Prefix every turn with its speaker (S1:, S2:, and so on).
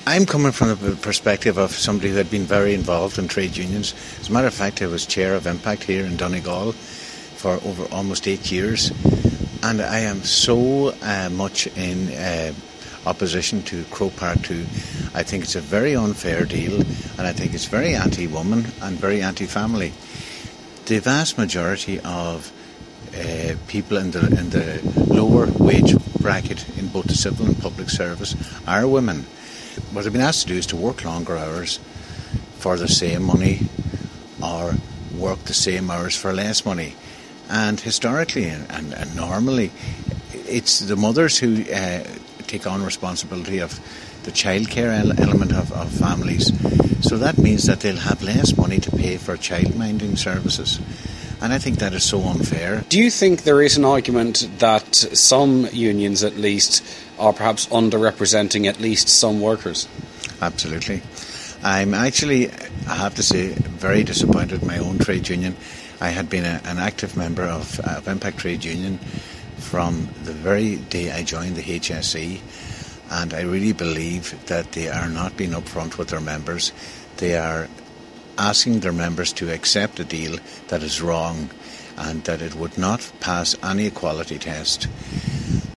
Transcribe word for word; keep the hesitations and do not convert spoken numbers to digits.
S1: I'm coming from the perspective of somebody who had been very involved in trade unions. As a matter of fact, I was chair of Impact here in Donegal for over almost eight years, and I am so uh, much in uh, opposition to Croke Park two. I think it's a very unfair deal, and I think it's very anti-woman and very anti-family. The vast majority of uh, people in the in the lower wage bracket in both the civil and public service are women. What they've been asked to do is to work longer hours for the same money, or work the same hours for less money. And historically and, and, and normally, it's the mothers who uh, take on responsibility of the childcare element of, of families. So that means that they'll have less money to pay for childminding services. And I think that is so unfair.
S2: Do you think there is an argument that some unions, at least, are perhaps underrepresenting at least some workers?
S1: Absolutely. I'm actually, I have to say, very disappointed in my own trade union. I had been a, an active member of, of Impact Trade Union from the very day I joined the H S E, and I really believe that they are not being upfront with their members. They are asking their members to accept a deal that is wrong and that it would not pass any equality test.